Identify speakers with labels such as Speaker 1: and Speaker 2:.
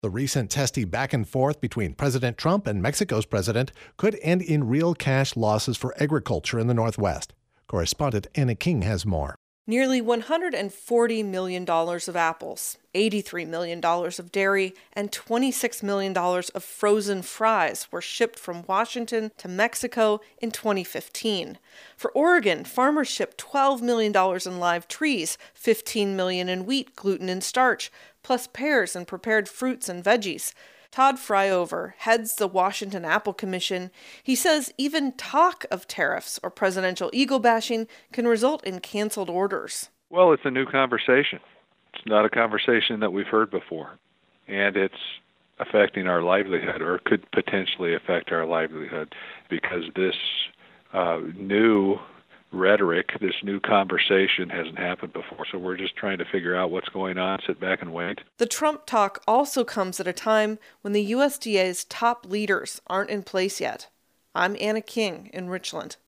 Speaker 1: The recent testy back and forth between President Trump and Mexico's president could end in real cash losses for agriculture in the Northwest. Correspondent Anna King has more.
Speaker 2: Nearly $140 million of apples, $83 million of dairy, and $26 million of frozen fries were shipped from Washington to Mexico in 2015. For Oregon, farmers shipped $12 million in live trees, $15 million in wheat, gluten, and starch, plus pears and prepared fruits and veggies. Todd Fryover heads the Washington Apple Commission. He says even talk of tariffs or presidential ego bashing can result in canceled orders.
Speaker 3: Well, it's a new conversation. It's not a conversation that we've heard before. And it's affecting our livelihood, or could potentially affect our livelihood, because this new rhetoric, this new conversation hasn't happened before. So we're just trying to figure out what's going on, sit back and wait.
Speaker 2: The Trump talk also comes at a time when the USDA's top leaders aren't in place yet. I'm Anna King in Richland.